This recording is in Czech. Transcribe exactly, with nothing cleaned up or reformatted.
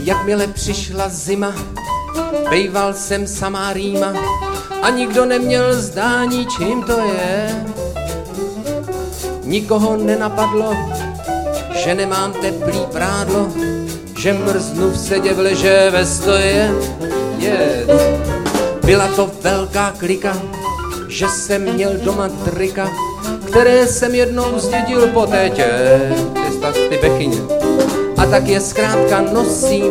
Jakmile přišla zima, bejval jsem samá rýma a nikdo neměl zdání, čím to je. Nikoho nenapadlo, že nemám teplý prádlo, že mrznu v sedě v leže ve stoje. Yes. Byla to velká klika, že jsem měl doma trika, které jsem jednou zdědil po tétě. Ty, ty bechyně. A tak je zkrátka nosím